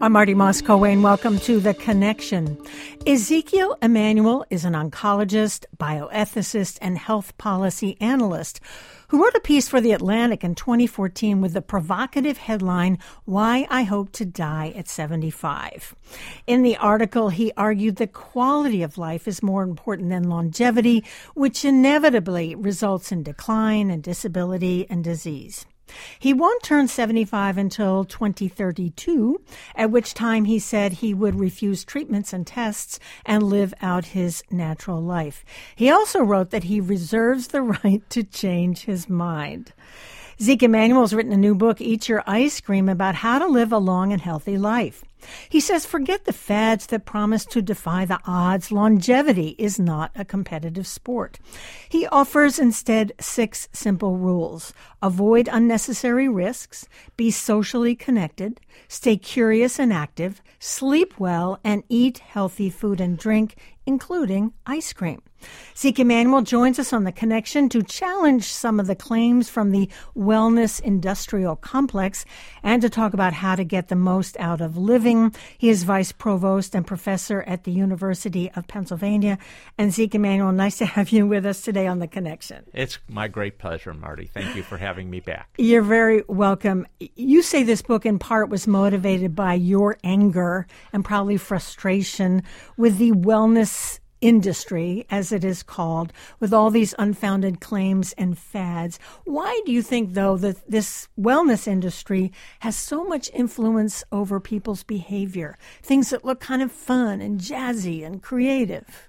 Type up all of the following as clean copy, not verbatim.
I'm Marty Moss-Coane. Welcome to The Connection. Ezekiel Emanuel is an oncologist, bioethicist, and health policy analyst who wrote a piece for The Atlantic in 2014 with the provocative headline, Why I Hope to Die at 75. In the article, he argued that quality of life is more important than longevity, which inevitably results in decline and disability and disease. He won't turn 75 until 2032, at which time he said he would refuse treatments and tests and live out his natural life. He also wrote that he reserves the right to change his mind. Zeke Emanuel has written a new book, Eat Your Ice Cream, about how to live a long and healthy life. He says, forget the fads that promise to defy the odds. Longevity is not a competitive sport. He offers instead 6 simple rules. Avoid unnecessary risks, be socially connected, stay curious and active, sleep well, and eat healthy food and drink, including ice cream. Zeke Emanuel joins us on The Connection to challenge some of the claims from the wellness industrial complex and to talk about how to get the most out of living. He is vice provost and professor at the University of Pennsylvania. And Zeke Emanuel, nice to have you with us today on The Connection. It's my great pleasure, Marty. Thank you for having me back. You're very welcome. You say this book in part was motivated by your anger and probably frustration with the wellness industry, as it is called, with all these unfounded claims and fads. Why do you think, though, that this wellness industry has so much influence over people's behavior? Things that look kind of fun and jazzy and creative.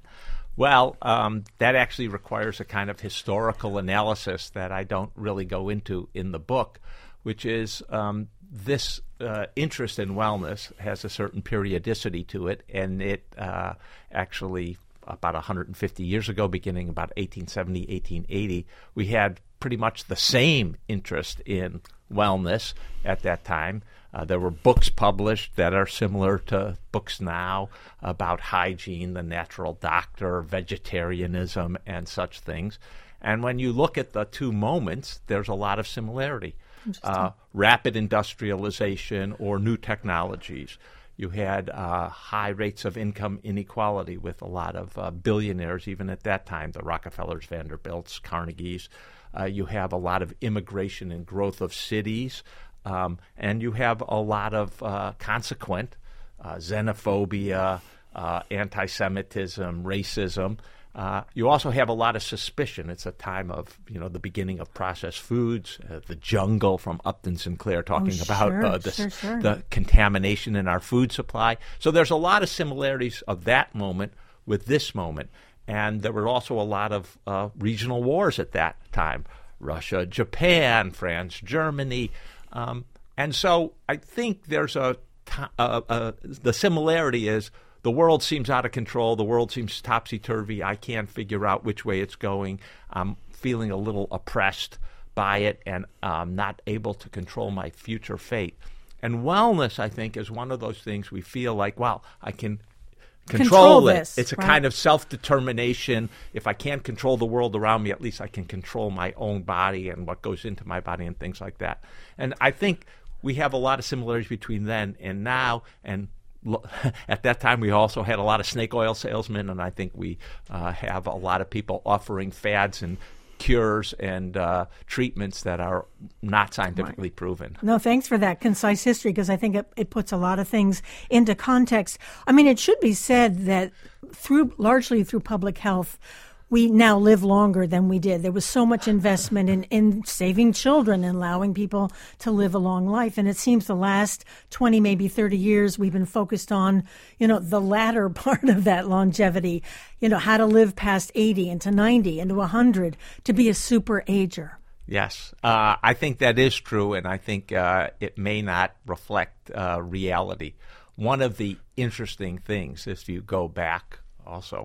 Well, that actually requires a kind of historical analysis that I don't really go into in the book, which is this interest in wellness has a certain periodicity to it, and it actually about 150 years ago, beginning about 1870, 1880, we had pretty much the same interest in wellness at that time. There were books published that are similar to books now about hygiene, the natural doctor, vegetarianism, and such things. And when you look at the two moments, there's a lot of similarity. Rapid industrialization or new technologies. You had high rates of income inequality with a lot of billionaires, even at that time, the Rockefellers, Vanderbilts, Carnegies. You have a lot of immigration and growth of cities, and you have a lot of consequent xenophobia, anti-Semitism, racism. You also have a lot of suspicion. It's a time of, the beginning of processed foods, the jungle from Upton Sinclair talking about the contamination in our food supply. So there's a lot of similarities of that moment with this moment. And there were also a lot of regional wars at that time. Russia, Japan, France, Germany. And so I think there's the similarity is the world seems out of control. The world seems topsy-turvy. I can't figure out which way it's going. I'm feeling a little oppressed by it and not able to control my future fate. And wellness, I think, is one of those things we feel like, wow, I can control it. This, it's a right? kind of self-determination. If I can't control the world around me, at least I can control my own body and what goes into my body and things like that. And I think we have a lot of similarities between then and now, and at that time, we also had a lot of snake oil salesmen, and I think we have a lot of people offering fads and cures and treatments that are not scientifically proven. No, thanks for that concise history, because I think it puts a lot of things into context. I mean, it should be said that largely through public health, we now live longer than we did. There was so much investment in saving children and allowing people to live a long life. And it seems the last 20, maybe 30 years, we've been focused on, the latter part of that longevity, how to live past 80 into 90 into 100 to be a super ager. Yes, I think that is true, and I think it may not reflect reality. One of the interesting things, if you go back also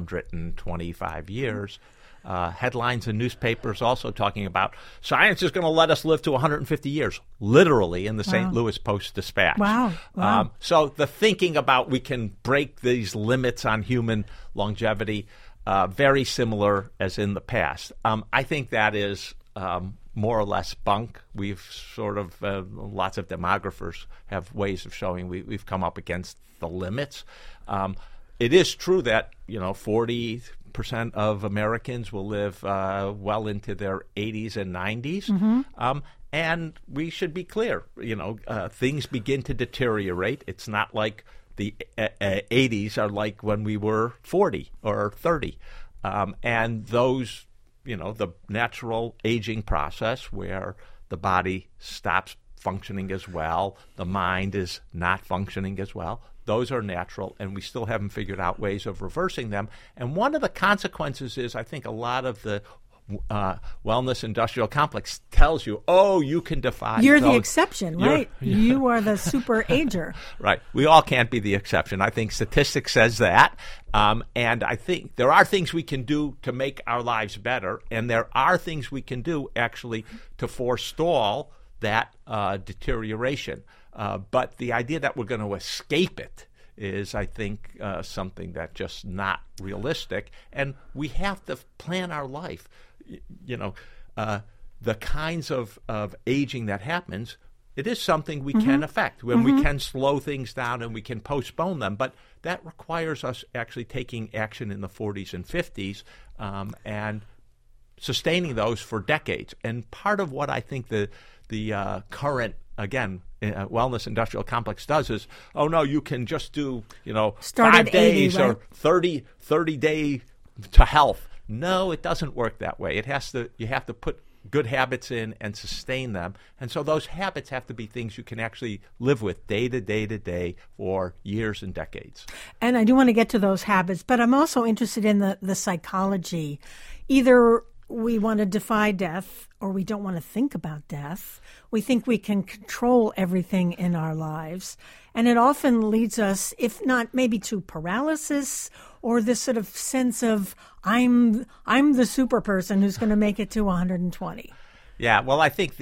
125 years, headlines in newspapers also talking about science is going to let us live to 150 years, literally in the St. Louis Post-Dispatch. Wow. So the thinking about we can break these limits on human longevity, very similar as in the past. I think that is more or less bunk. We've sort of, lots of demographers have ways of showing we've come up against the limits. It is true that, 40% of Americans will live well into their 80s and 90s. Mm-hmm. And we should be clear, things begin to deteriorate. It's not like the 80s are like when we were 40 or 30. And those, the natural aging process where the body stops functioning as well, the mind is not functioning as well, those are natural, and we still haven't figured out ways of reversing them. And one of the consequences is, I think, a lot of the wellness industrial complex tells you, you can defy. You're the exception, right? You are the super ager. Right. We all can't be the exception. I think statistics says that. And I think there are things we can do to make our lives better, and there are things we can do actually to forestall that deterioration. But the idea that we're going to escape it is, I think, something that's just not realistic. And we have to plan our life. The kinds of aging that happens, it is something we can affect when we can slow things down and we can postpone them. But that requires us actually taking action in the 40s and 50s and sustaining those for decades. And part of what I think the current, again, wellness industrial complex does is, no, you can just do, 5 days 80, right? or 30 day to health. No, it doesn't work that way. You have to put good habits in and sustain them. And so those habits have to be things you can actually live with day to day to day for years and decades. And I do want to get to those habits, but I'm also interested in the psychology. Either we want to defy death or we don't want to think about death. We think we can control everything in our lives. And it often leads us, if not maybe to paralysis or this sort of sense of I'm the super person who's going to make it to 120. Yeah, well, I think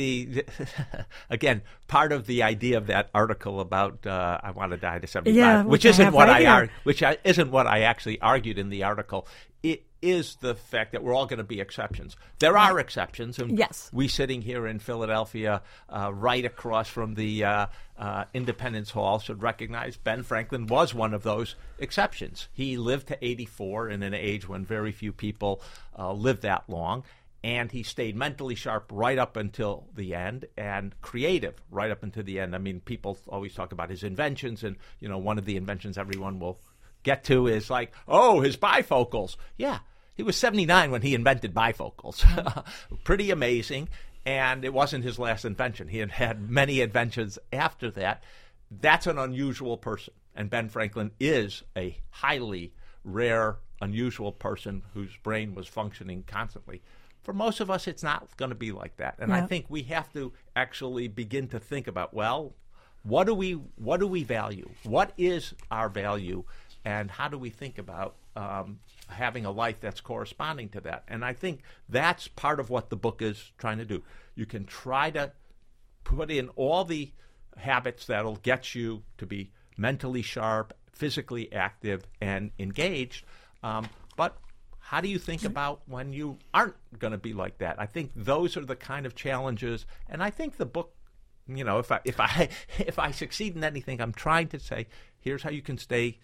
again, part of the idea of that article about I want to die to 75, which isn't what isn't what I actually argued in the article. It is the fact that we're all going to be exceptions. There are exceptions, and yes. We sitting here in Philadelphia, right across from the Independence Hall, should recognize Ben Franklin was one of those exceptions. He lived to 84 in an age when very few people lived that long. And he stayed mentally sharp right up until the end and creative right up until the end. I mean, people always talk about his inventions, and, one of the inventions everyone will get to is like, his bifocals. Yeah, he was 79 when he invented bifocals. Pretty amazing. And it wasn't his last invention. He had many inventions after that. That's an unusual person. And Ben Franklin is a highly rare, unusual person whose brain was functioning constantly. For most of us, it's not going to be like that. And I think we have to actually begin to think about, what do we value? What is our value? And how do we think about having a life that's corresponding to that? And I think that's part of what the book is trying to do. You can try to put in all the habits that'll get you to be mentally sharp, physically active, and engaged, but how do you think about when you aren't going to be like that? I think those are the kind of challenges, and I think the book, if I succeed in anything, I'm trying to say, here's how you can stay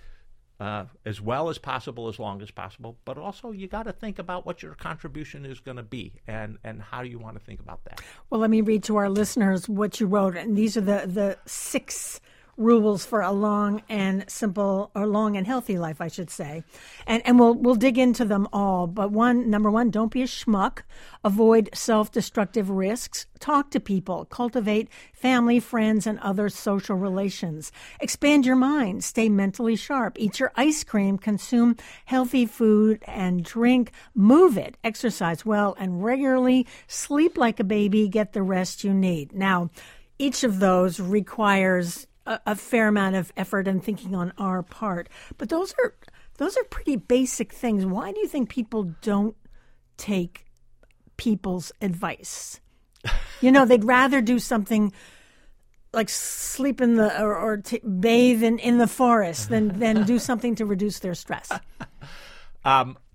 as well as possible, as long as possible, but also you got to think about what your contribution is going to be, and how do you want to think about that? Well, let me read to our listeners what you wrote, and these are the 6 rules for a long and healthy life, I should say. And we'll dig into them all. But number one, don't be a schmuck. Avoid self-destructive risks. Talk to people. Cultivate family, friends, and other social relations. Expand your mind. Stay mentally sharp. Eat your ice cream. Consume healthy food and drink. Move it. Exercise well and regularly. Sleep like a baby. Get the rest you need. Now, each of those requires a fair amount of effort and thinking on our part. But those are pretty basic things. Why do you think people don't take people's advice? They'd rather do something like sleep in or bathe in the forest than do something to reduce their stress.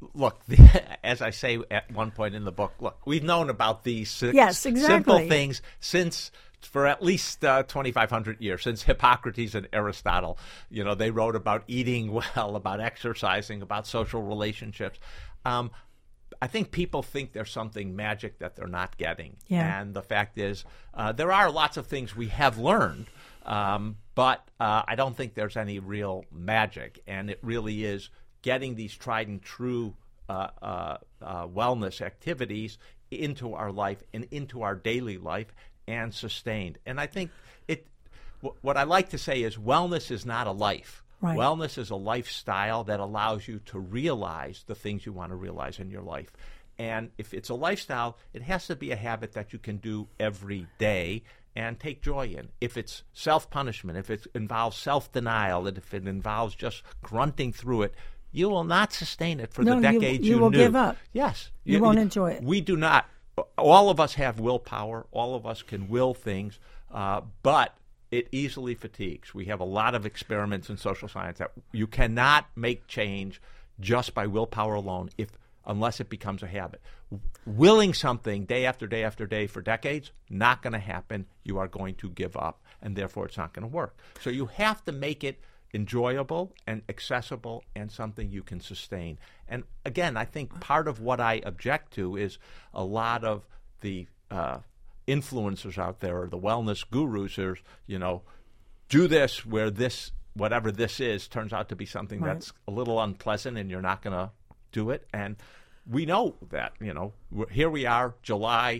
look, as I say at one point in the book, look, we've known about these exactly. simple things for at least 2,500 years, since Hippocrates and Aristotle. They wrote about eating well, about exercising, about social relationships. I think people think there's something magic that they're not getting. Yeah. And the fact is, there are lots of things we have learned, but I don't think there's any real magic. And it really is getting these tried and true wellness activities into our life and into our daily life and sustained. And I think what I like to say is wellness is not a life. Right. Wellness is a lifestyle that allows you to realize the things you want to realize in your life. And if it's a lifestyle, it has to be a habit that you can do every day and take joy in. If it's self-punishment, if it involves self-denial, and if it involves just grunting through it, you will not sustain it for the decades you will knew. give up. Yes. You won't enjoy it. We do not. All of us have willpower. All of us can will things, but it easily fatigues. We have a lot of experiments in social science that you cannot make change just by willpower alone unless it becomes a habit. Willing something day after day after day for decades, not going to happen. You are going to give up, and therefore it's not going to work. So you have to make it enjoyable and accessible and something you can sustain. And again, I think part of what I object to is a lot of the influencers out there, or the wellness gurus, are, do this where this, whatever this is, turns out to be something that's a little unpleasant and you're not going to do it. And we know that, here we are, January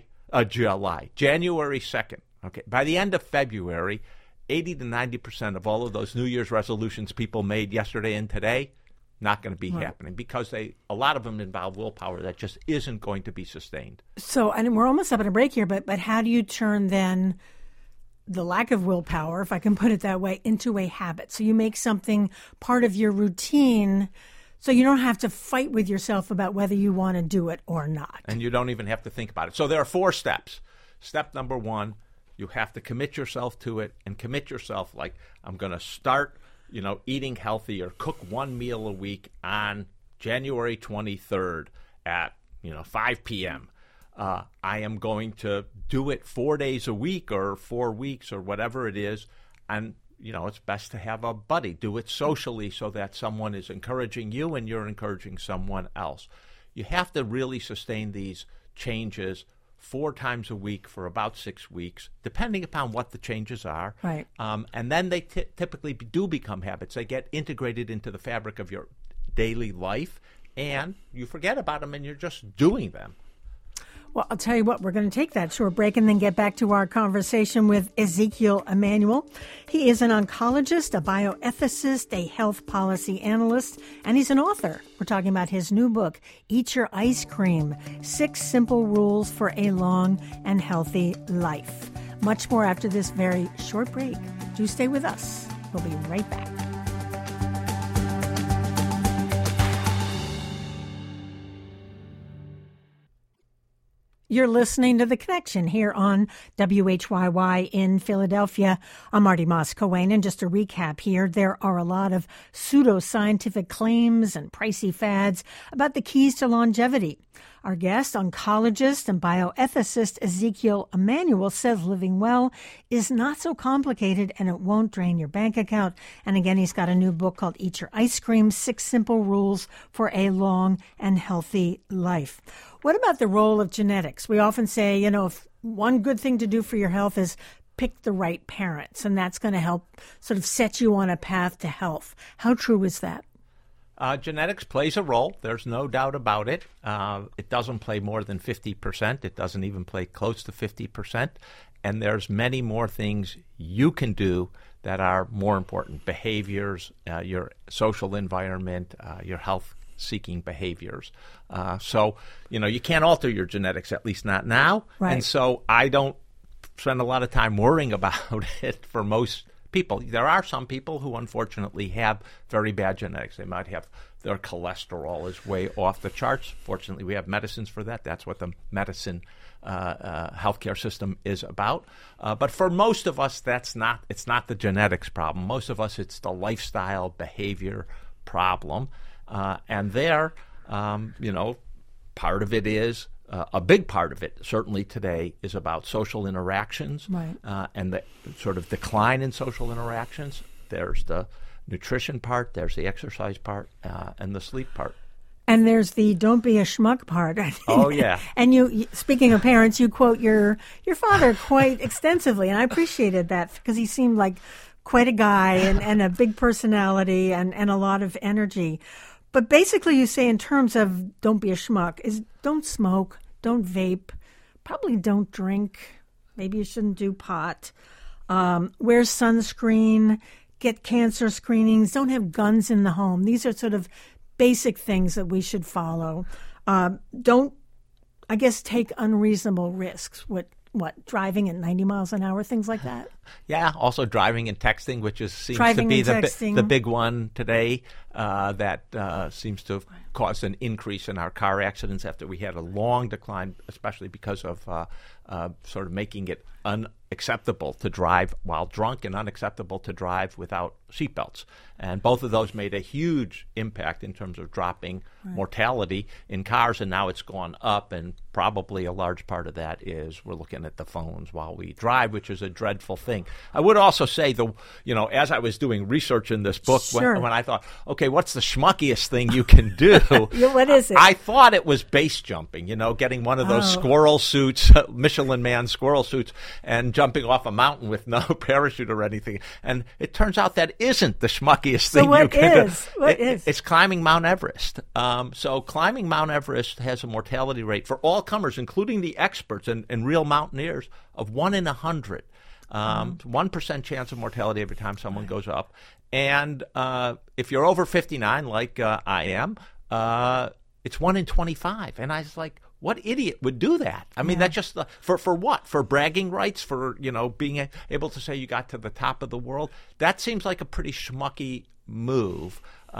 2nd. Okay. By the end of February, 80 to 90% of all of those New Year's resolutions people made yesterday and today, not going to be happening, because a lot of them involve willpower that just isn't going to be sustained. So, and we're almost up at a break here, but how do you turn then the lack of willpower, if I can put it that way, into a habit? So you make something part of your routine, so you don't have to fight with yourself about whether you want to do it or not. And you don't even have to think about it. So there are 4 steps. Step number 1, you have to commit yourself to it, and commit yourself like, I'm going to start eating healthy, or cook 1 meal a week on January 23rd at 5 p.m. I am going to do it 4 days a week or 4 weeks or whatever it is. And, it's best to have a buddy. Do it socially so that someone is encouraging you and you're encouraging someone else. You have to really sustain these changes 4 times a week for about 6 weeks, depending upon what the changes are. Right. And then they typically do become habits. They get integrated into the fabric of your daily life, and you forget about them and you're just doing them. Well, I'll tell you what, we're going to take that short break and then get back to our conversation with Ezekiel Emanuel. He is an oncologist, a bioethicist, a health policy analyst, and he's an author. We're talking about his new book, Eat Your Ice Cream, 6 Simple Rules for a Long and Healthy Life. Much more after this very short break. Do stay with us. We'll be right back. You're listening to The Connection here on WHYY in Philadelphia. I'm Marty Moss-Coane, and just a recap here, there are a lot of pseudoscientific claims and pricey fads about the keys to longevity. Our guest, oncologist and bioethicist Ezekiel Emanuel, says living well is not so complicated and it won't drain your bank account. And again, he's got a new book called Eat Your Ice Cream, 6 Simple Rules for a Long and Healthy Life. What about the role of genetics? We often say, if one good thing to do for your health is pick the right parents, and that's going to help sort of set you on a path to health. How true is that? Genetics plays a role. There's no doubt about it. It doesn't play more than 50%. It doesn't even play close to 50%. And there's many more things you can do that are more important. Behaviors, your social environment, your health-seeking behaviors. So, you can't alter your genetics, at least not now. Right. And so I don't spend a lot of time worrying about it for most people. There are some people who unfortunately have very bad genetics. They might have their cholesterol is way off the charts. Fortunately, we have medicines for that. That's what the medicine healthcare system is about. But for most of us, it's not the genetics problem. Most of us, it's the lifestyle behavior problem. And there, Part of it is, a big part of it, certainly today, is about social interactions, right. And the sort of decline in social interactions. There's the nutrition part, there's the exercise part, and the sleep part. And there's the don't be a schmuck part. Oh, yeah. And you, speaking of parents, you quote your father quite extensively, and I appreciated that because he seemed like quite a guy and a big personality and a lot of energy. But basically you say in terms of don't be a schmuck is don't smoke, don't vape, probably don't drink, maybe you shouldn't do pot, wear sunscreen, get cancer screenings, don't have guns in the home. These are sort of basic things that we should follow. Don't, I guess, take unreasonable risks. What driving at 90 miles an hour, things like that? Yeah, also driving and texting, which seems driving to be and the big one today, that seems to have caused an increase in our car accidents after we had a long decline, especially because of sort of making it unacceptable to drive while drunk and unacceptable to drive without seatbelts. And both of those made a huge impact in terms of dropping mortality in cars, and now it's gone up, and probably a large part of that is we're looking at the phones while we drive, which is a dreadful thing. I would also say, as I was doing research in this book, Sure. when I thought, okay, what's the schmuckiest thing you can do? What is it? I thought it was base jumping, getting one of those squirrel suits, Michelin Man squirrel suits, and jumping off a mountain with no parachute or anything. And it turns out that isn't the schmuckiest thing you can do. What is? It's climbing Mount Everest. So climbing Mount Everest has a mortality rate for all comers, including the experts and real mountaineers, of 1 in 100. 1% chance of mortality every time someone goes up. And if you're over 59, like I am, it's 1 in 25. And I was like, what idiot would do that? I mean, that's just for what? For bragging rights? For, being able to say you got to the top of the world? That seems like a pretty schmucky move.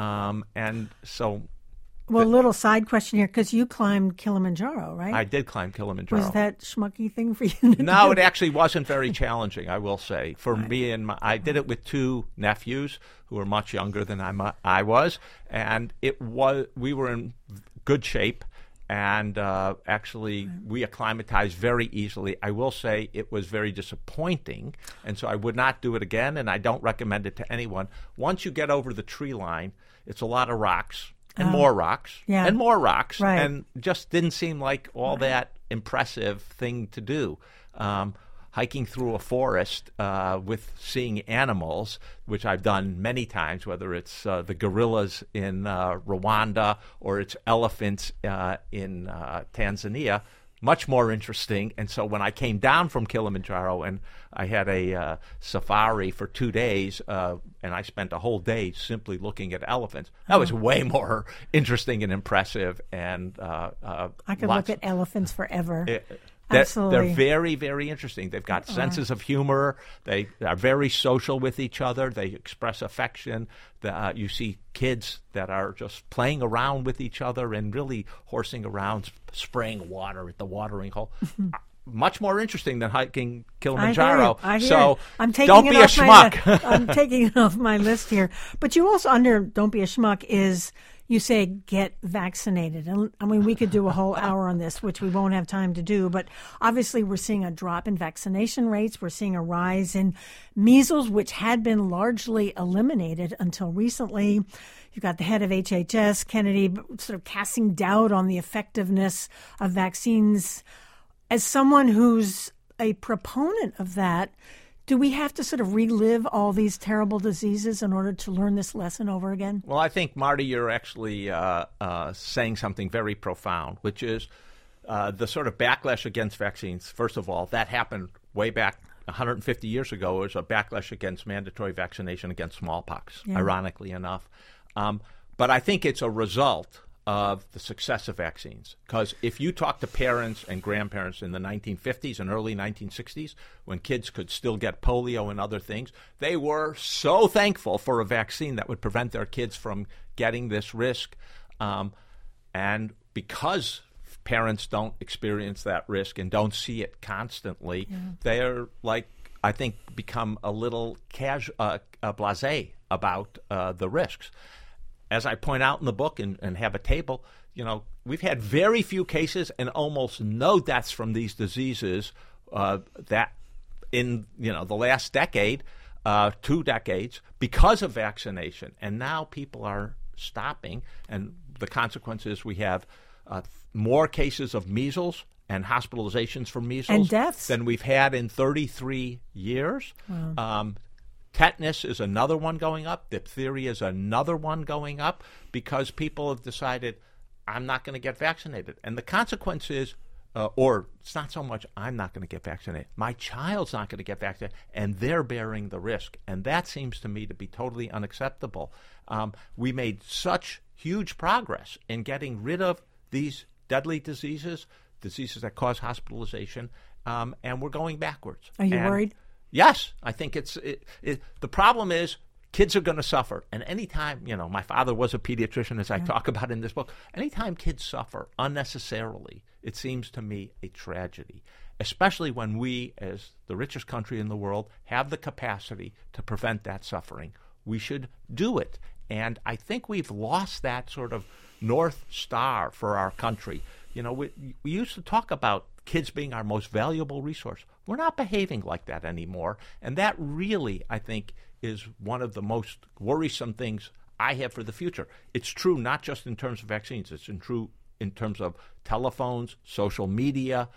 And so... Well, a little side question here, because you climbed Kilimanjaro, right? I did climb Kilimanjaro. Was that schmucky thing for you to do? No, it actually wasn't very challenging, I will say. For me I did it with 2 nephews who were much younger than I was, and we were in good shape, and actually we acclimatized very easily. I will say it was very disappointing, and so I would not do it again, and I don't recommend it to anyone. Once you get over the tree line, it's a lot of rocks. And more rocks, and more rocks, and just didn't seem like all that impressive thing to do. Hiking through a forest with seeing animals, which I've done many times, whether it's the gorillas in Rwanda or it's elephants in Tanzania, much more interesting. And so when I came down from Kilimanjaro and I had a safari for 2 days, and I spent a whole day simply looking at elephants, that was way more interesting and impressive. And I could look at elephants forever. Absolutely. They're very, very interesting. They've got senses of humor. They are very social with each other. They express affection. You see kids that are just playing around with each other and really horsing around, spraying water at the watering hole. Much more interesting than hiking Kilimanjaro. I hear so it. I'm taking don't it be a off schmuck. I'm taking it off my list here. But you also, under don't be a schmuck, is you say get vaccinated. And I mean, we could do a whole hour on this, which we won't have time to do. But obviously, we're seeing a drop in vaccination rates. We're seeing a rise in measles, which had been largely eliminated until recently. You've got the head of HHS, Kennedy, sort of casting doubt on the effectiveness of vaccines. As someone who's a proponent of that, do we have to sort of relive all these terrible diseases in order to learn this lesson over again? Well, I think, Marty, you're actually saying something very profound, which is the sort of backlash against vaccines. First of all, that happened way back 150 years ago. It was a backlash against mandatory vaccination against smallpox, ironically enough. But I think it's a result of the success of vaccines. Because if you talk to parents and grandparents in the 1950s and early 1960s, when kids could still get polio and other things, they were so thankful for a vaccine that would prevent their kids from getting this risk. And because parents don't experience that risk and don't see it constantly, they're like, I think, become a little blasé about the risks. as I point out in the book and have a table, we've had very few cases and almost no deaths from these diseases that in the last decade, 2 decades, because of vaccination. And now people are stopping, and the consequence is we have more cases of measles and hospitalizations for measles and deaths than we've had in 33 years. Wow. Tetanus is another one going up. Diphtheria is another one going up because people have decided, I'm not going to get vaccinated. And the consequence is, or it's not so much I'm not going to get vaccinated, my child's not going to get vaccinated, and they're bearing the risk. And that seems to me to be totally unacceptable. We made such huge progress in getting rid of these deadly diseases that cause hospitalization, and we're going backwards. Are you worried? Yes, I think the problem is kids are going to suffer. And anytime, my father was a pediatrician, as I talk about in this book, anytime kids suffer unnecessarily, it seems to me a tragedy, especially when we, as the richest country in the world, have the capacity to prevent that suffering. We should do it. And I think we've lost that sort of North Star for our country. We used to talk about kids being our most valuable resource. We're not behaving like that anymore. And that really, I think, is one of the most worrisome things I have for the future. It's true not just in terms of vaccines. It's true in terms of telephones, social media,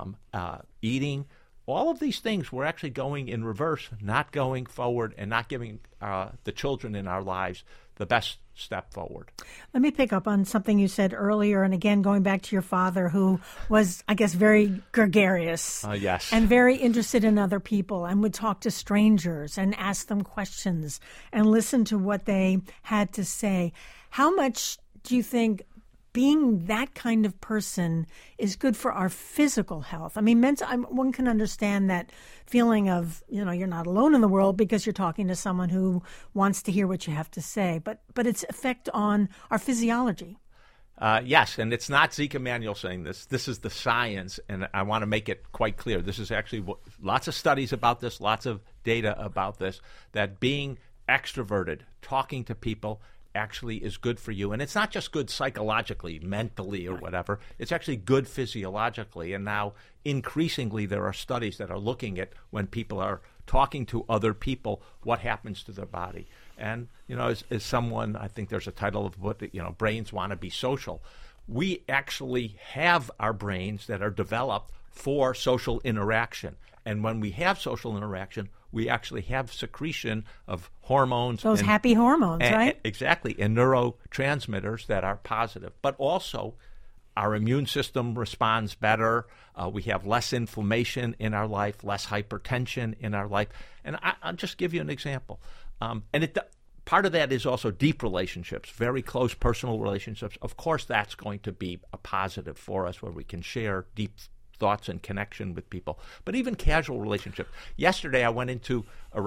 eating. All of these things, we're actually going in reverse, not going forward, and not giving the children in our lives the best step forward. Let me pick up on something you said earlier, and again, going back to your father, who was, I guess, very gregarious. Yes. And very interested in other people, and would talk to strangers and ask them questions and listen to what they had to say. How much do you think being that kind of person is good for our physical health? I mean, one can understand that feeling of, you're not alone in the world because you're talking to someone who wants to hear what you have to say, but its effect on our physiology. Yes, and it's not Zeke Emanuel saying this. This is the science, and I want to make it quite clear. This is actually lots of studies about this, lots of data about this, that being extroverted, talking to people, actually is good for you. And it's not just good psychologically, mentally, or whatever. It's actually good physiologically. And now, increasingly, there are studies that are looking at when people are talking to other people, what happens to their body. And, as someone, I think there's a title of what, brains want to be social. We actually have our brains that are developed for social interaction. And when we have social interaction, we actually have secretion of hormones. Those happy hormones, right? Exactly, and neurotransmitters that are positive. But also, our immune system responds better. We have less inflammation in our life, less hypertension in our life. And I'll just give you an example. Part of that is also deep relationships, very close personal relationships. Of course, that's going to be a positive for us where we can share deep thoughts and connection with people, but even casual relationships. Yesterday, I went into a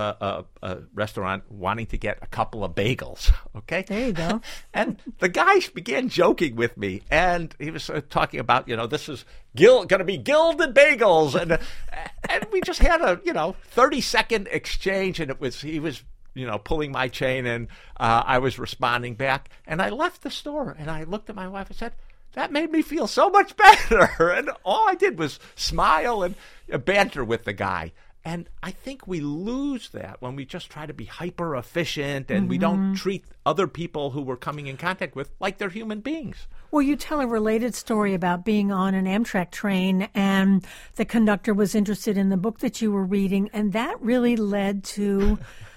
restaurant wanting to get a couple of bagels. Okay, there you go. And the guy began joking with me, and he was talking about, this is going to be gilded bagels, and we just had a 30-second exchange, and he was pulling my chain, and I was responding back, and I left the store, and I looked at my wife and said, that made me feel so much better. And all I did was smile and banter with the guy. And I think we lose that when we just try to be hyper efficient and we don't treat other people who we're coming in contact with like they're human beings. Well, you tell a related story about being on an Amtrak train, and the conductor was interested in the book that you were reading, and that really led to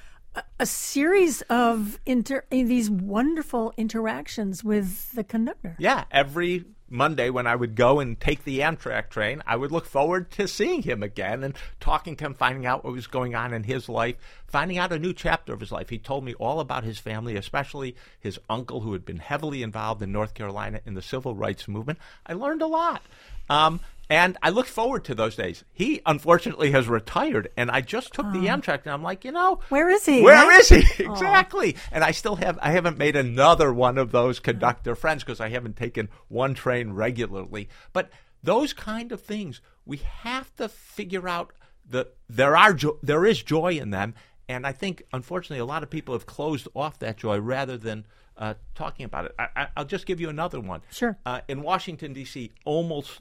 a series of these wonderful interactions with the conductor. Yeah, every Monday when I would go and take the Amtrak train, I would look forward to seeing him again and talking to him, finding out what was going on in his life, finding out a new chapter of his life. He told me all about his family, especially his uncle, who had been heavily involved in North Carolina in the civil rights movement. I learned a lot. And I look forward to those days. He, unfortunately, has retired, and I just took the Amtrak, and I'm like, where is he? Where is he? Exactly. And I haven't made another one of those conductor friends because I haven't taken one train regularly. But those kind of things, we have to figure out that there is joy in them. And I think, unfortunately, a lot of people have closed off that joy rather than talking about it. I'll just give you another one. Sure. In Washington, D.C., almost,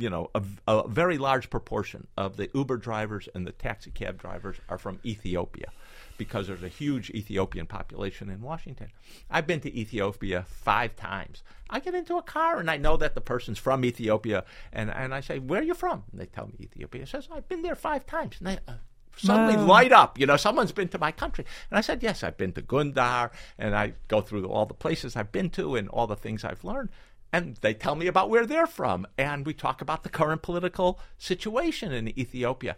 a very large proportion of the Uber drivers and the taxi cab drivers are from Ethiopia, because there's a huge Ethiopian population in Washington. I've been to Ethiopia 5 times. I get into a car and I know that the person's from Ethiopia, and I say, "Where are you from?" And they tell me Ethiopia. It says, "I've been there 5 times." And they suddenly light up. Someone's been to my country. And I said, "Yes, I've been to Gundar," and I go through all the places I've been to and all the things I've learned. And they tell me about where they're from, and we talk about the current political situation in Ethiopia.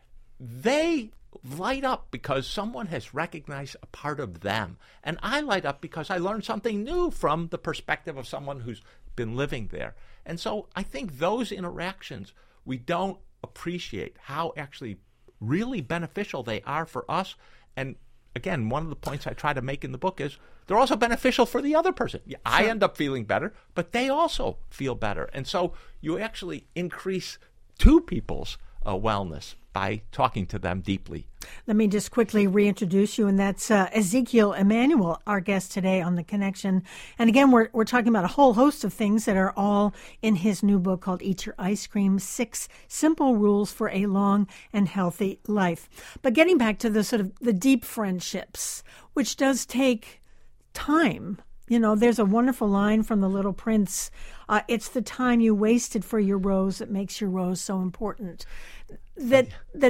They light up because someone has recognized a part of them. And I light up because I learned something new from the perspective of someone who's been living there. And so I think those interactions, we don't appreciate how actually really beneficial they are for us. And again, one of the points I try to make in the book is they're also beneficial for the other person. Yeah, sure. I end up feeling better, but they also feel better. And so you actually increase 2 people's wellness by talking to them deeply. Let me just quickly reintroduce you, and that's Ezekiel Emanuel, our guest today on The Connection. And again, we're talking about a whole host of things that are all in his new book called Eat Your Ice Cream, 6 Simple Rules for a Long and Healthy Life. But getting back to the sort of the deep friendships, which does take time. There's a wonderful line from The Little Prince. It's the time you wasted for your rose that makes your rose so important. That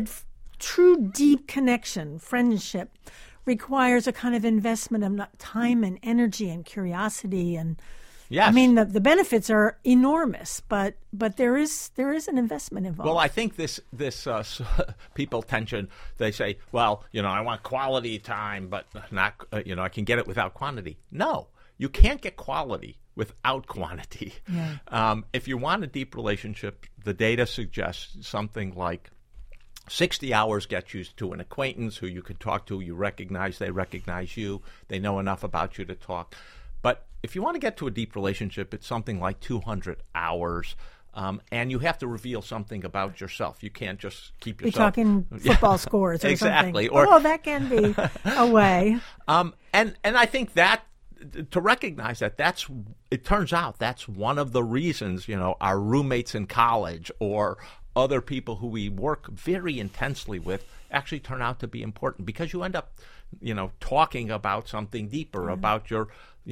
true deep connection, friendship, requires a kind of investment of time and energy and curiosity. And yes. I mean, the benefits are enormous, but there is an investment involved. Well, I think this people tension. They say, well, I want quality time, but not, I can get it without quantity. No. You can't get quality without quantity. Yeah. If you want a deep relationship, the data suggests something like 60 hours gets you to an acquaintance who you can talk to, you recognize, they recognize you, they know enough about you to talk. But if you want to get to a deep relationship, it's something like 200 hours. And you have to reveal something about yourself. You can't just keep yourself. You're talking football scores or exactly. something. Or that can be a way. And I think that, to recognize that it turns out that's one of the reasons, our roommates in college or other people who we work very intensely with actually turn out to be important, because you end up, talking about something deeper, about your,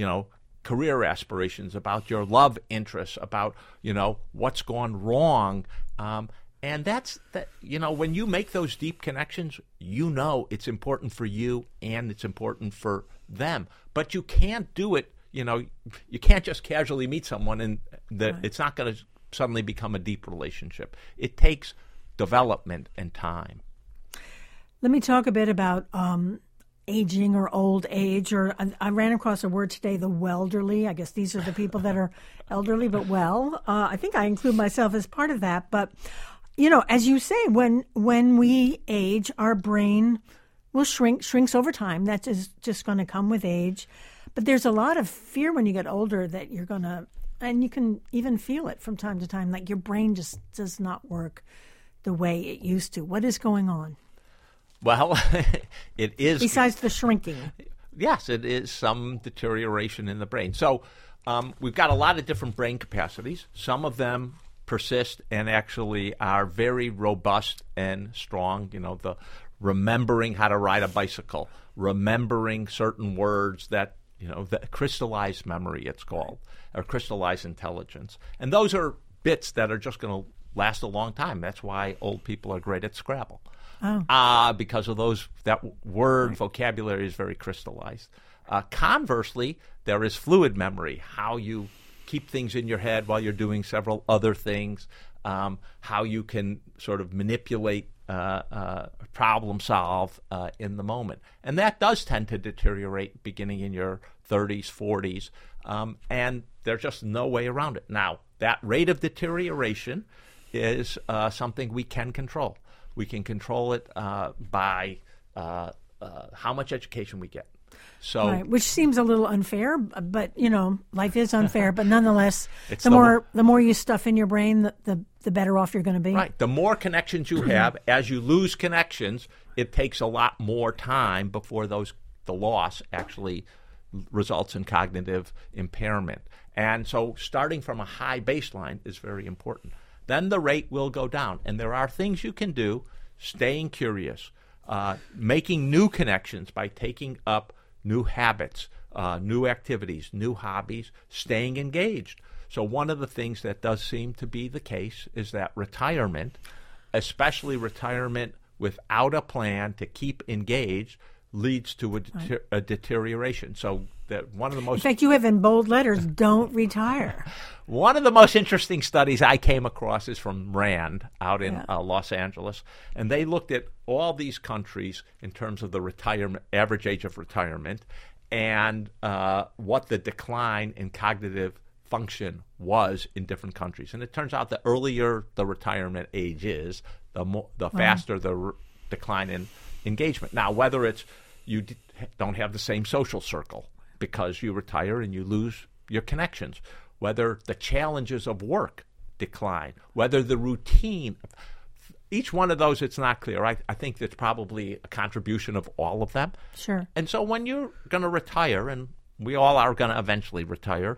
career aspirations, about your love interests, about, what's gone wrong. And that's that, when you make those deep connections, it's important for you and it's important for them. But you can't do it, you can't just casually meet someone and it's not going to suddenly become a deep relationship. It takes development and time. Let me talk a bit about aging or old age, or I ran across a word today, the welderly. I guess these are the people that are elderly but well. I think I include myself as part of that. But, as you say, when we age, our brain will shrinks over time. That is just going to come with age. But there's a lot of fear when you get older that you're going to, and you can even feel it from time to time, like your brain just does not work the way it used to. What is going on? Well, it is. Besides the shrinking. Yes, it is some deterioration in the brain. So we've got a lot of different brain capacities. Some of them persist and actually are very robust and strong. The remembering how to ride a bicycle, remembering certain words that, that crystallized memory, it's called, or crystallized intelligence. And those are bits that are just going to last a long time. That's why old people are great at Scrabble. Because of that word vocabulary is very crystallized. Conversely, there is fluid memory, how you keep things in your head while you're doing several other things, how you can sort of manipulate, problem solve in the moment. And that does tend to deteriorate beginning in your 30s, 40s, and there's just no way around it. Now, that rate of deterioration is something we can control. We can control it by how much education we get. So, right, which seems a little unfair, but life is unfair. But nonetheless, the more you stuff in your brain, the better off you're going to be. Right. The more connections you have, as you lose connections, it takes a lot more time before the loss actually results in cognitive impairment. And so starting from a high baseline is very important. Then the rate will go down. And there are things you can do, staying curious, making new connections by taking up new habits, new activities, new hobbies, staying engaged. So one of the things that does seem to be the case is that retirement, especially retirement without a plan to keep engaged, leads to a deterioration. So that one of the most... In fact, you have in bold letters, don't retire. One of the most interesting studies I came across is from RAND out in Los Angeles, and they looked at all these countries in terms of the retirement, average age of retirement, and what the decline in cognitive function was in different countries. And it turns out the earlier the retirement age is, the faster the decline in engagement. Now, whether it's you don't have the same social circle because you retire and you lose your connections, whether the challenges of work decline, whether the routine, each one of those, it's not clear. I think that's probably a contribution of all of them. Sure. And so when you're going to retire, and we all are going to eventually retire,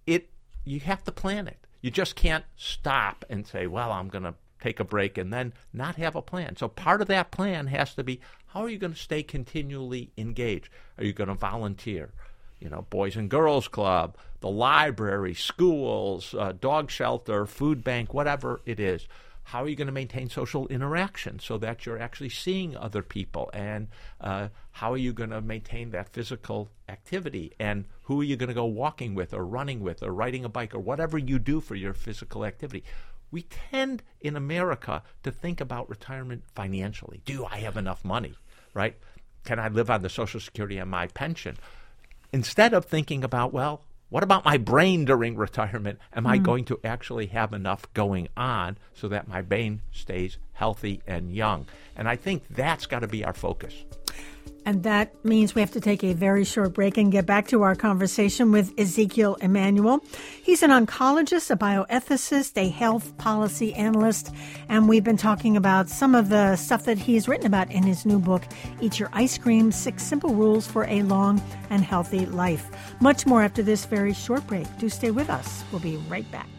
you have to plan it. You just can't stop and say, well, I'm going to take a break and then not have a plan. So part of that plan has to be, how are you going to stay continually engaged? Are you going to volunteer? Boys and Girls Club, the library, schools, dog shelter, food bank, whatever it is. How are you going to maintain social interaction so that you're actually seeing other people? And how are you going to maintain that physical activity? And who are you going to go walking with or running with or riding a bike or whatever you do for your physical activity? We tend in America to think about retirement financially. Do I have enough money, right? Can I live on the Social Security and my pension? Instead of thinking about, well, what about my brain during retirement? Am I going to actually have enough going on so that my brain stays healthy and young? And I think that's got to be our focus. And that means we have to take a very short break and get back to our conversation with Ezekiel Emanuel. He's an oncologist, a bioethicist, a health policy analyst, and we've been talking about some of the stuff that he's written about in his new book, Eat Your Ice Cream, 6 Simple Rules for a Long and Healthy Life. Much more after this very short break. Do stay with us. We'll be right back.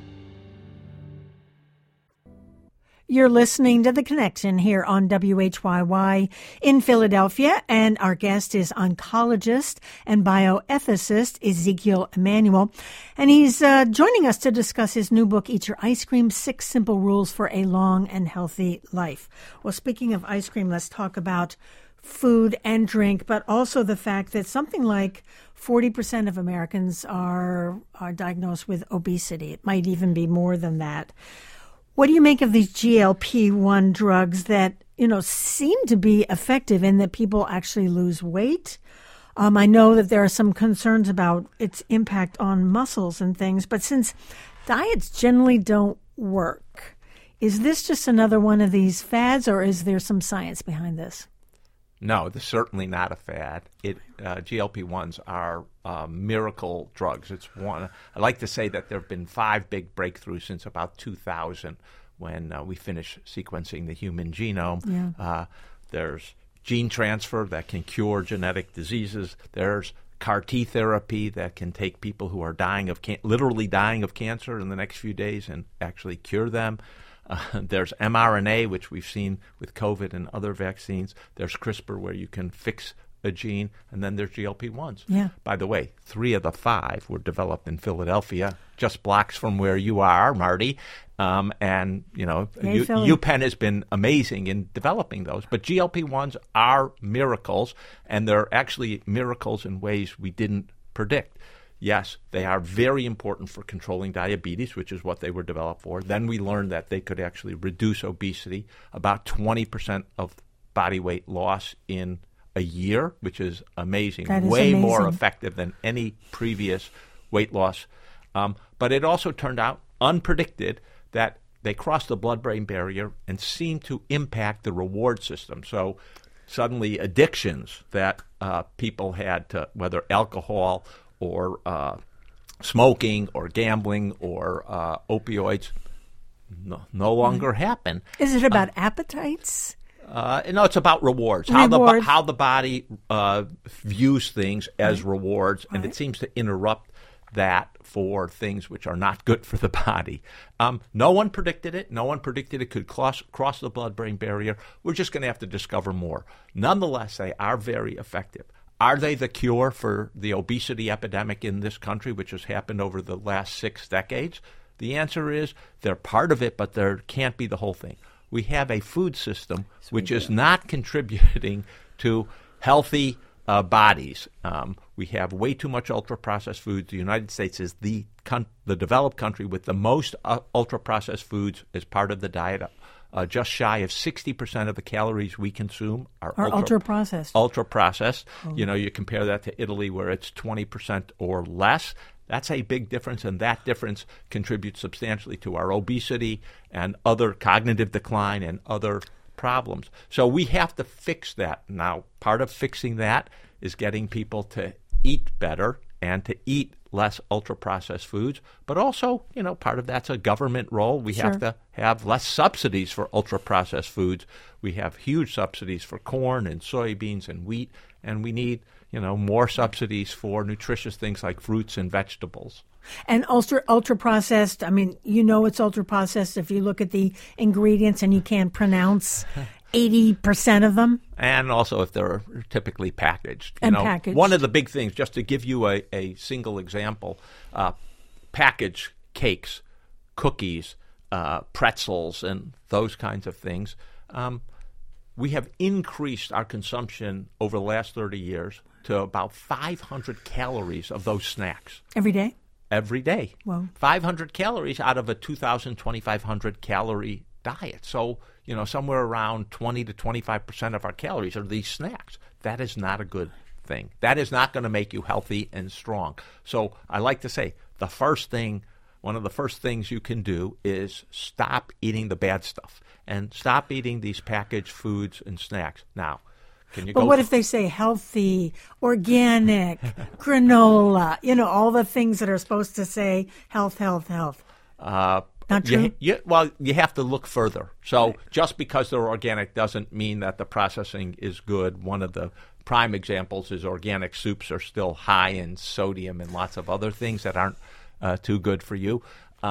You're listening to The Connection here on WHYY in Philadelphia, and our guest is oncologist and bioethicist Ezekiel Emanuel, and he's joining us to discuss his new book, Eat Your Ice Cream, 6 Simple Rules for a Long and Healthy Life. Well, speaking of ice cream, let's talk about food and drink, but also the fact that something like 40% of Americans are diagnosed with obesity. It might even be more than that. What do you make of these GLP-1 drugs that, seem to be effective in that people actually lose weight? I know that there are some concerns about its impact on muscles and things, but since diets generally don't work, is this just another one of these fads, or is there some science behind this? No, this is certainly not a fad. GLP-1s are miracle drugs. It's one. I like to say that there have been 5 big breakthroughs since about 2000 when we finished sequencing the human genome. Yeah. There's gene transfer that can cure genetic diseases. There's CAR T therapy that can take people who are literally dying of cancer in the next few days and actually cure them. There's mRNA, which we've seen with COVID and other vaccines. There's CRISPR, where you can fix a gene. And then there's GLP-1s. Yeah. By the way, 3 of the 5 were developed in Philadelphia, just blocks from where you are, Marty. And, UPenn has been amazing in developing those. But GLP-1s are miracles, and they're actually miracles in ways we didn't predict. Yes, they are very important for controlling diabetes, which is what they were developed for. Then we learned that they could actually reduce obesity, about 20% of body weight loss in a year, which is amazing. That is way amazing. More effective than any previous weight loss. But it also turned out, unpredicted, that they crossed the blood-brain barrier and seemed to impact the reward system. So suddenly addictions that people had to, whether alcohol or smoking or gambling or opioids, no longer happen. Is it about appetites? It's about rewards. How the body views things as rewards, and it seems to interrupt that for things which are not good for the body. No one predicted it. No one predicted it could cross the blood-brain barrier. We're just going to have to discover more. Nonetheless, they are very effective. Are they the cure for the obesity epidemic in this country, which has happened over the last 6 decades? The answer is they're part of it, but they can't be the whole thing. We have a food system which is not contributing to healthy bodies. We have way too much ultra-processed foods. The United States is the developed country with the most ultra-processed foods as part of the diet. Just shy of 60% of the calories we consume are ultra-processed. Ultra-processed. Oh. You compare that to Italy, where it's 20% or less. That's a big difference, and that difference contributes substantially to our obesity and other cognitive decline and other problems. So we have to fix that. Now, part of fixing that is getting people to eat better and to eat less ultra-processed foods. But also, part of that's a government role. We have to have less subsidies for ultra-processed foods. We have huge subsidies for corn and soybeans and wheat, and we need more subsidies for nutritious things like fruits and vegetables. And ultra-processed, it's ultra-processed if you look at the ingredients and you can't pronounce 80% of them. And also if they're typically packaged. Packaged. One of the big things, just to give you a single example, packaged cakes, cookies, pretzels, and those kinds of things. We have increased our consumption over the last 30 years to about 500 calories of those snacks. Every day? Every day. Wow. 500 calories out of a 2,500 calorie diet. So, somewhere around 20 to 25% of our calories are these snacks. That is not a good thing. That is not going to make you healthy and strong. So I like to say one of the first things you can do is stop eating the bad stuff and stop eating these packaged foods and snacks. Now, But what if they say healthy, organic, granola, all the things that are supposed to say health, health, health? Not true? You have to look further. So just because they're organic doesn't mean that the processing is good. One of the prime examples is organic soups are still high in sodium and lots of other things that aren't too good for you.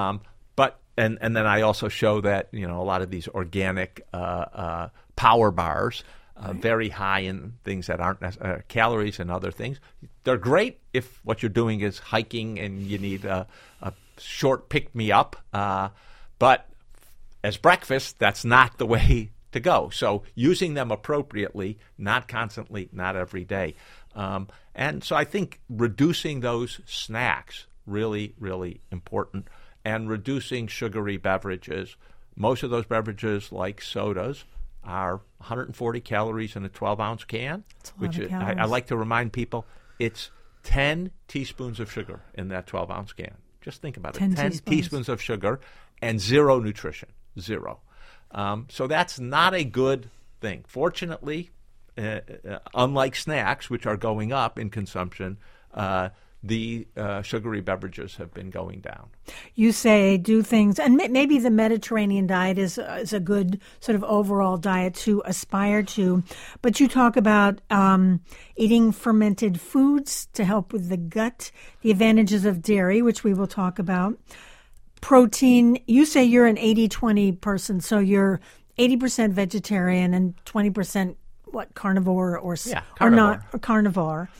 And then I also show that, a lot of these organic power bars, very high in things that aren't calories and other things. They're great if what you're doing is hiking and you need a short pick-me-up. But as breakfast, that's not the way to go. So using them appropriately, not constantly, not every day. And so I think reducing those snacks, really, really important, and reducing sugary beverages. Most of those beverages, like sodas, are 140 calories in a 12-ounce can, which I like to remind people it's 10 teaspoons of sugar in that 12-ounce can. Just think about it. 10 teaspoons of sugar and zero nutrition. Zero. So that's not a good thing. Fortunately, unlike snacks, which are going up in consumption, the sugary beverages have been going down. You say do things, and maybe the Mediterranean diet is a good sort of overall diet to aspire to, but you talk about eating fermented foods to help with the gut, the advantages of dairy, which we will talk about, protein. You say you're an 80-20 person, so you're 80% vegetarian and 20% carnivore or not carnivore.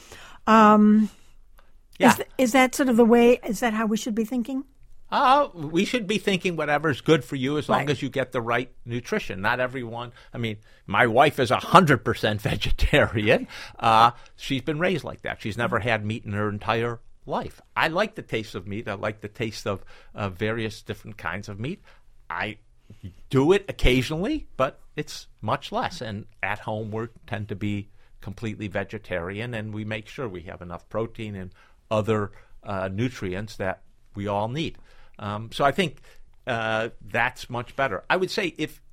Yeah. Is that sort of the way? Is that how we should be thinking? We should be thinking whatever's good for you as long as you get the right nutrition. Not everyone. My wife is 100% vegetarian. She's been raised like that. She's never had meat in her entire life. I like the taste of meat. I like the taste of various different kinds of meat. I do it occasionally, but it's much less. And at home, we tend to be completely vegetarian, and we make sure we have enough protein and other nutrients that we all need. So I think that's much better. I would say if,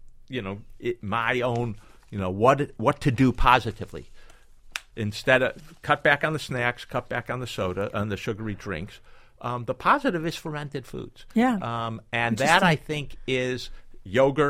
my own, what to do positively. Instead of cut back on the snacks, cut back on the soda, on the sugary drinks. The positive is fermented foods. Yeah. And that, I think, is yogurt,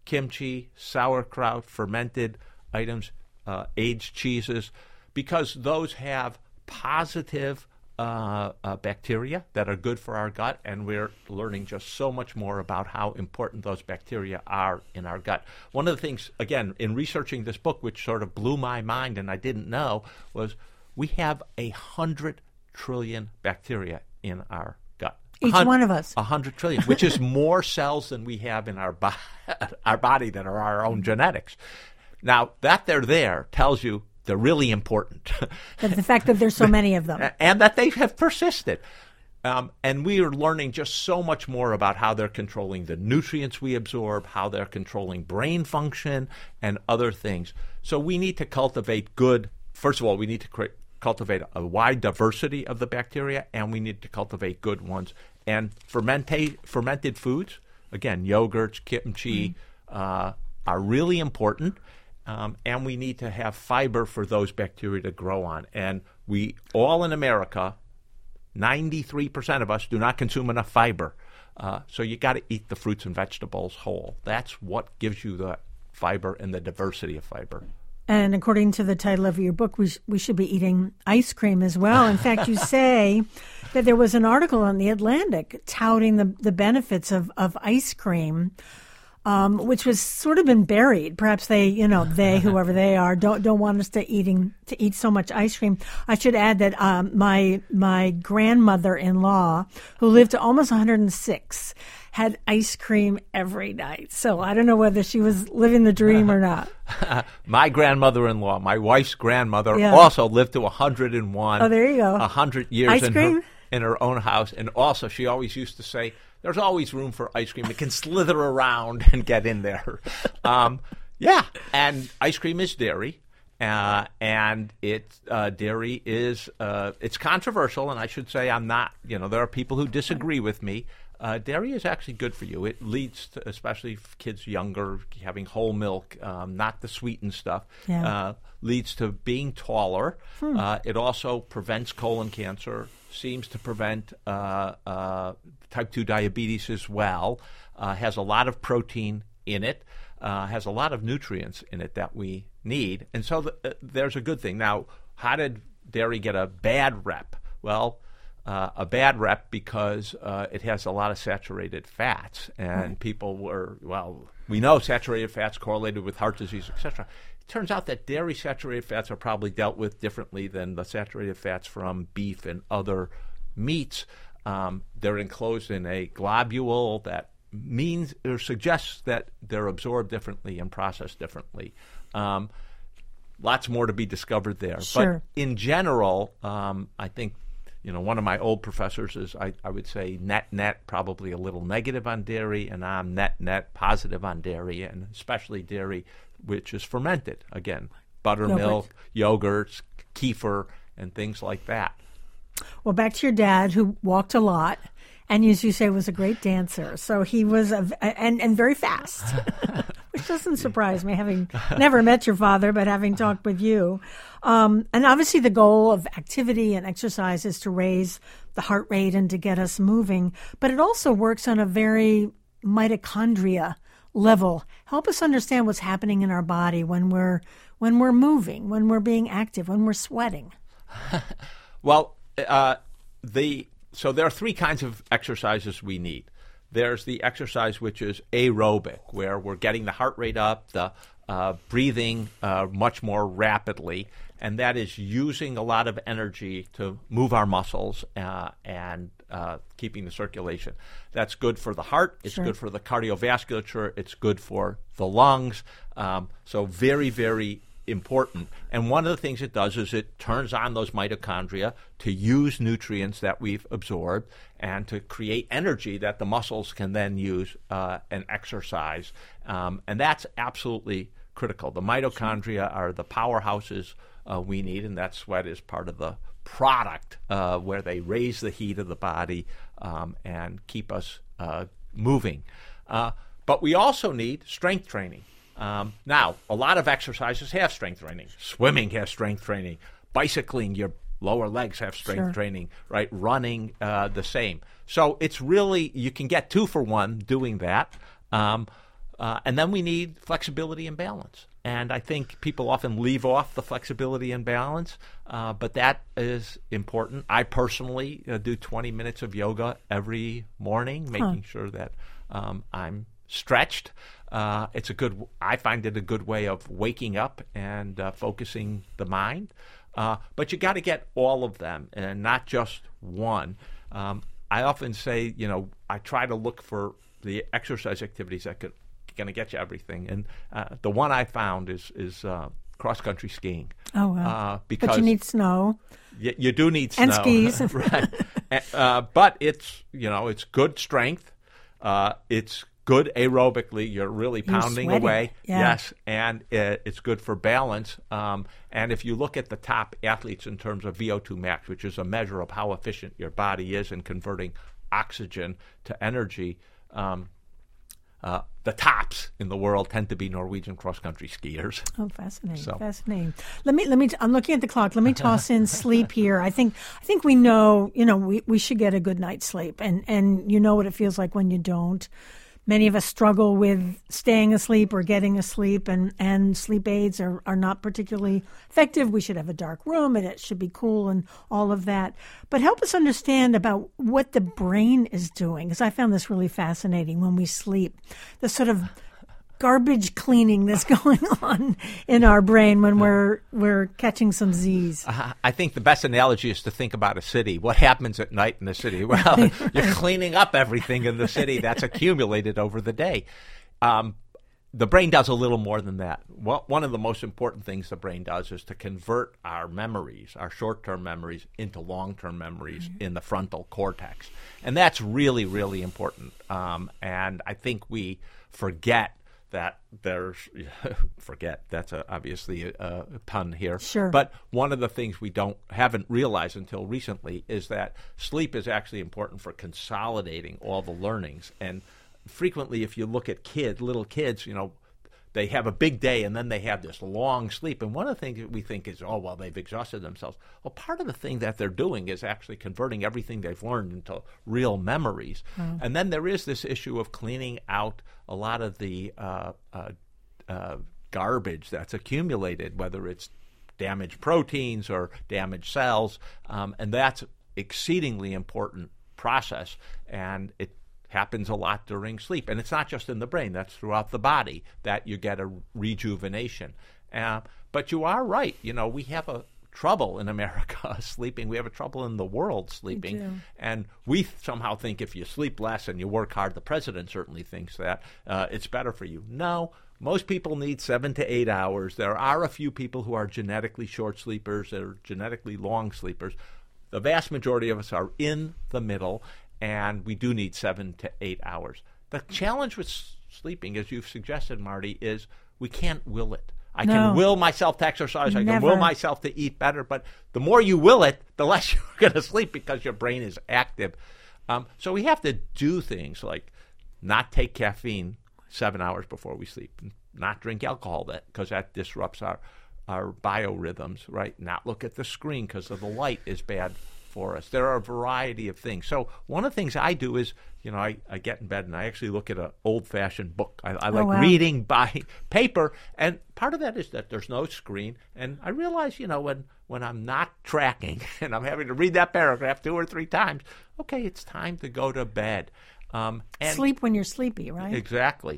kimchi, sauerkraut, fermented items, aged cheeses, because those have positive bacteria that are good for our gut, and we're learning just so much more about how important those bacteria are in our gut. One of the things, again, in researching this book, which sort of blew my mind and I didn't know, was we have 100 trillion bacteria in our gut. Each one of us. 100 trillion, which is more cells than we have in our body that are our own genetics. Now, that they're there tells you they're really important. But the fact that there's so many of them. And that they have persisted. And we are learning just so much more about how they're controlling the nutrients we absorb, how they're controlling brain function, and other things. So we need to cultivate good. First of all, we need to cultivate a wide diversity of the bacteria, and we need to cultivate good ones. And fermented foods, again, yogurts, kimchi, are really important. And we need to have fiber for those bacteria to grow on. And we all in America, 93% of us do not consume enough fiber. So you got to eat the fruits and vegetables whole. That's what gives you the fiber and the diversity of fiber. And according to the title of your book, we should be eating ice cream as well. In fact, you say that there was an article on The Atlantic touting the benefits of ice cream, which was sort of been buried. Perhaps they, whoever they are, don't want us to eat so much ice cream. I should add that my grandmother-in-law, who lived to almost 106, had ice cream every night. So I don't know whether she was living the dream or not. My grandmother-in-law, my wife's grandmother, also lived to 101. Oh, there you go. 100 years ice cream? In her own house. And also, she always used to say, there's always room for ice cream. It can slither around and get in there. And ice cream is dairy. And dairy is it's controversial, and I should say I'm not. There are people who disagree with me. Dairy is actually good for you. It leads to, especially if kids younger, having whole milk, not the sweetened stuff, leads to being taller. It also prevents colon cancer, seems to prevent type 2 diabetes as well, has a lot of protein in it, has a lot of nutrients in it that we need. And so there's a good thing. Now, how did dairy get a bad rep? Well, a bad rep because it has a lot of saturated fats. And people we know saturated fats correlated with heart disease, etc. It turns out that dairy saturated fats are probably dealt with differently than the saturated fats from beef and other meats. They're enclosed in a globule that means or suggests that they're absorbed differently and processed differently. Lots more to be discovered there. Sure. But in general, I think one of my old professors is, I would say, net, probably a little negative on dairy, and I'm net positive on dairy, and especially dairy which is fermented. Again, buttermilk, yogurts, kefir, and things like that. Well, back to your dad, who walked a lot, and as you say, was a great dancer. So he was and very fast, which doesn't surprise me, having never met your father, but having talked with you. And obviously the goal of activity and exercise is to raise the heart rate and to get us moving. But it also works on a very mitochondria level. Help us understand what's happening in our body when we're moving, when we're being active, when we're sweating. Well, so there are three kinds of exercises we need. There's the exercise which is aerobic, where we're getting the heart rate up, the breathing much more rapidly, and that is using a lot of energy to move our muscles and keeping the circulation. That's good for the heart. It's good for the cardiovasculature. It's good for the lungs. So very, very important. And one of the things it does is it turns on those mitochondria to use nutrients that we've absorbed and to create energy that the muscles can then use and exercise. And that's absolutely critical. The mitochondria are the powerhouses we need, and that sweat is part of the product where they raise the heat of the body and keep us moving. But we also need strength training. Now, a lot of exercises have strength training. Swimming has strength training. Bicycling, your lower legs have strength training, right? Running, the same. So it's really, you can get 2 for 1 doing that. And then we need flexibility and balance. And I think people often leave off the flexibility and balance, but that is important. I personally do 20 minutes of yoga every morning, making sure that I'm stretched. I find it a good way of waking up and focusing the mind. But you got to get all of them and not just one. I often say, I try to look for the exercise activities that could going to get you everything. And the one I found is cross-country skiing. Oh, wow. Because but you need snow. You do need snow. And skis. Right. But it's good strength. It's good aerobically. You're really pounding away. Yeah. Yes. And it's good for balance. And if you look at the top athletes in terms of VO2 max, which is a measure of how efficient your body is in converting oxygen to energy, the tops in the world tend to be Norwegian cross-country skiers. Oh, fascinating! Fascinating. Let me. I'm looking at the clock. Let me toss in sleep here. I think we know. We should get a good night's sleep, and you know what it feels like when you don't. Many of us struggle with staying asleep or getting asleep, and sleep aids are not particularly effective. We should have a dark room, and it should be cool and all of that. But help us understand about what the brain is doing, because I found this really fascinating when we sleep. The sort of garbage cleaning that's going on in our brain when we're catching some Z's. I think the best analogy is to think about a city. What happens at night in the city? Well, you're cleaning up everything in the city that's accumulated over the day. The brain does a little more than that. One of the most important things the brain does is to convert our memories, our short-term memories, into long-term memories in the frontal cortex. And that's really, really important. And I think we forget that that's obviously a pun here. Sure. But one of the things we haven't realized until recently is that sleep is actually important for consolidating all the learnings. And frequently, if you look at little kids, they have a big day and then they have this long sleep. And one of the things that we think is, they've exhausted themselves. Well, part of the thing that they're doing is actually converting everything they've learned into real memories. And then there is this issue of cleaning out a lot of the garbage that's accumulated, whether it's damaged proteins or damaged cells. And that's exceedingly important process. And it happens a lot during sleep. And it's not just in the brain. That's throughout the body that you get a rejuvenation. But you are right. We have a trouble in America sleeping. We have a trouble in the world sleeping. And we somehow think if you sleep less and you work hard, the president certainly thinks that it's better for you. No. Most people need 7 to 8 hours. There are a few people who are genetically short sleepers or genetically long sleepers. The vast majority of us are in the middle, and we do need 7 to 8 hours. The challenge with sleeping, as you've suggested, Marty, is we can't will it. I can will myself to exercise. I can will myself to eat better. But the more you will it, the less you're going to sleep because your brain is active. So we have to do things like not take caffeine 7 hours before we sleep, not drink alcohol because that disrupts our biorhythms, right? Not look at the screen because the light is bad for us. There are a variety of things. So one of the things I do is, I get in bed and I actually look at an old-fashioned book. I like reading by paper, and part of that is that there's no screen. And I realize, when I'm not tracking and I'm having to read that paragraph 2 or 3 times, okay, it's time to go to bed. And sleep when you're sleepy, right? Exactly.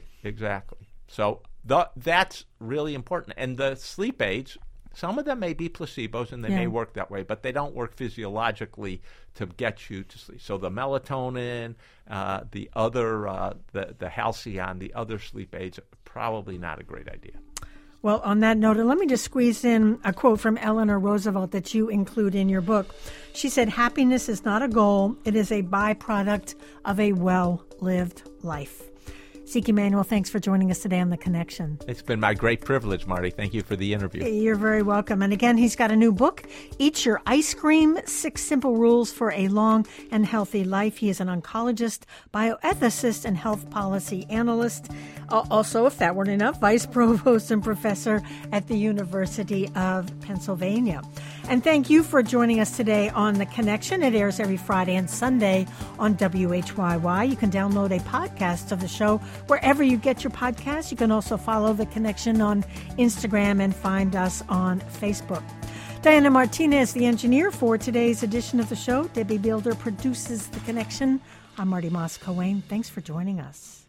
So that's really important. And the sleep aids, some of them may be placebos and they may work that way, but they don't work physiologically to get you to sleep. So the melatonin, the other, the Halcyon, the other sleep aids, probably not a great idea. Well, on that note, let me just squeeze in a quote from Eleanor Roosevelt that you include in your book. She said, "Happiness is not a goal. It is a byproduct of a well-lived life." Zeke Emanuel, thanks for joining us today on The Connection. It's been my great privilege, Marty. Thank you for the interview. You're very welcome. And again, he's got a new book, Eat Your Ice Cream, 6 Simple Rules for a Long and Healthy Life. He is an oncologist, bioethicist, and health policy analyst. Also, if that weren't enough, vice provost and professor at the University of Pennsylvania. And thank you for joining us today on The Connection. It airs every Friday and Sunday on WHYY. You can download a podcast of the show wherever you get your podcasts. You can also follow The Connection on Instagram and find us on Facebook. Diana Martinez, the engineer for today's edition of the show. Debbie Builder produces The Connection. I'm Marty Moss-Coane. Thanks for joining us.